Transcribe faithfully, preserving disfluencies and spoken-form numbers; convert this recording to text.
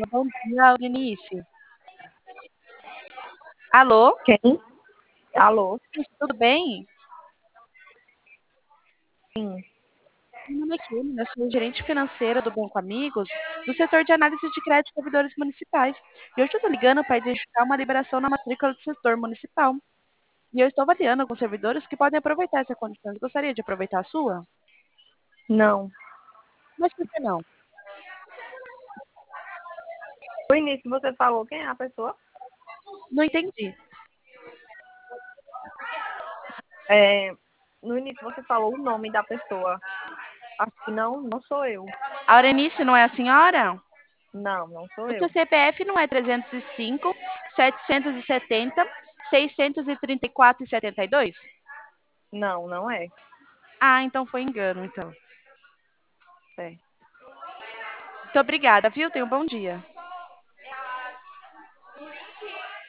Bom dia, Aurenice. Alô? Quem? Alô? Tudo bem? Sim. Meu nome é Kim, eu sou gerente financeira do Banco Amigos, do setor de análise de crédito de servidores municipais. E hoje eu estou ligando para identificar uma liberação na matrícula do setor municipal. E eu estou avaliando alguns servidores que podem aproveitar essa condição. Você gostaria de aproveitar a sua? Não. Mas por que não? No início você falou quem é a pessoa? Não entendi. É, no início você falou o nome da pessoa. Acho que não, não sou eu. A Aurenice não é a senhora? Não, não sou O seu eu. C P F não é trezentos e cinco, setecentos e setenta, seiscentos e trinta e quatro e setenta e dois? Não, não é. Ah, então foi engano, então. É. Muito obrigada, viu? Tenha um bom dia.